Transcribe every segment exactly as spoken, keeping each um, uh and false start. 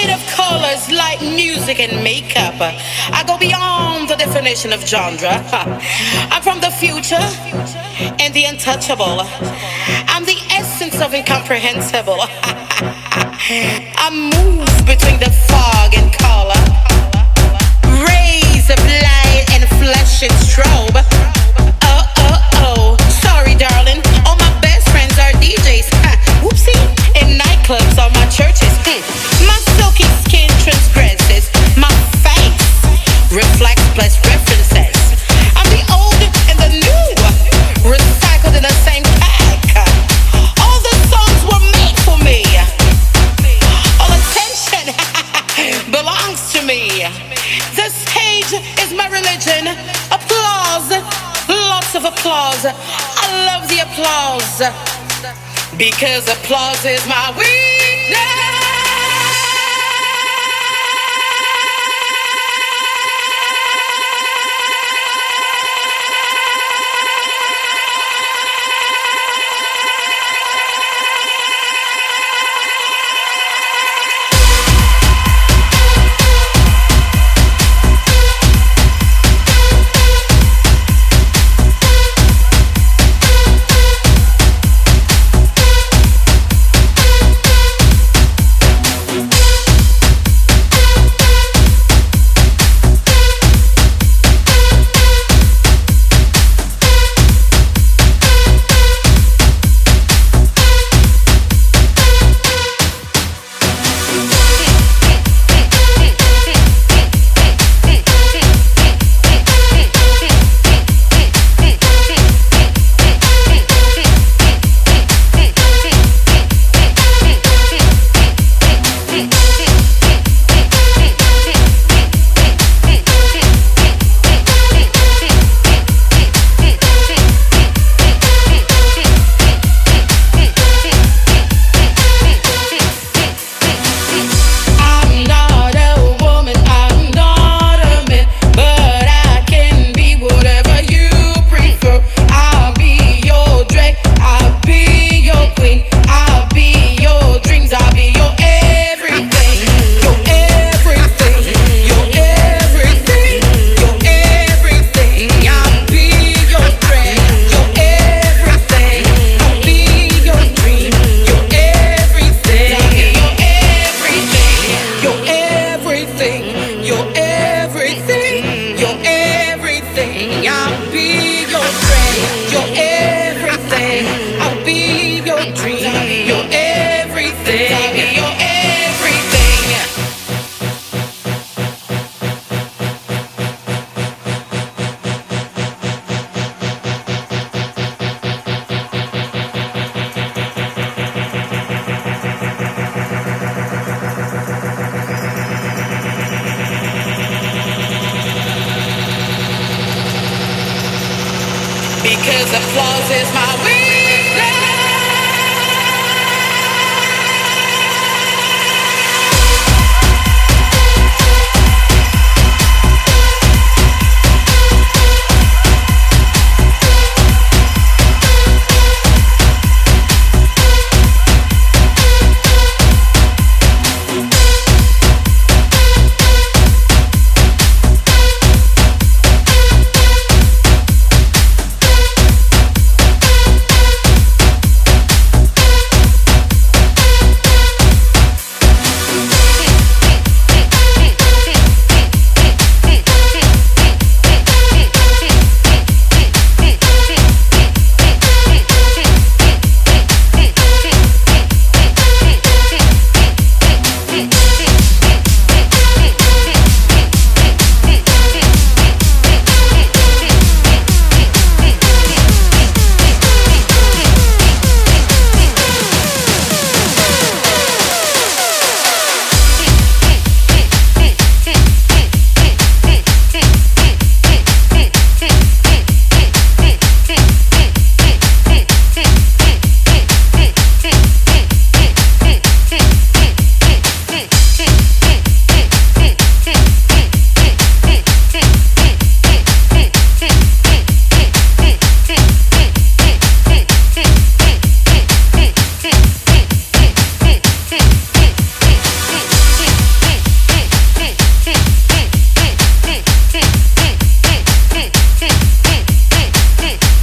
of colors, light music and makeup. I go beyond the definition of genre. I'm from the future and the untouchable. I'm the essence of incomprehensible. I move between the fog and color, rays of light and flesh and strobe. Oh, oh, oh, sorry darling, all my best friends are D Js. Whoopsie, in nightclubs or my churches. Hmm. My silky skin transgresses, my face reflects plus references. I'm the old and the new, recycled in the same pack. All the songs were made for me. All attention belongs to me. The stage is my religion. Applause, lots of applause. I love the applause because applause is my weakness. Because applause is my weakness.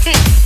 Hmm.